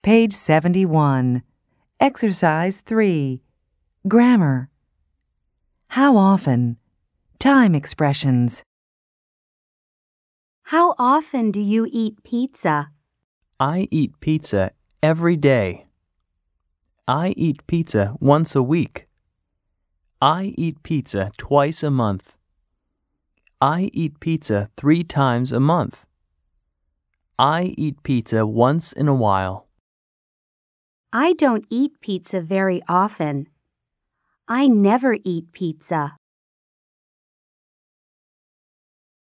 Page 71. Exercise 3. Grammar. How often? Time expressions. How often do you eat pizza? I eat pizza every day. I eat pizza once a week. I eat pizza twice a month. I eat pizza 3 times a month. I eat pizza once in a while. I don't eat pizza very often. I never eat pizza.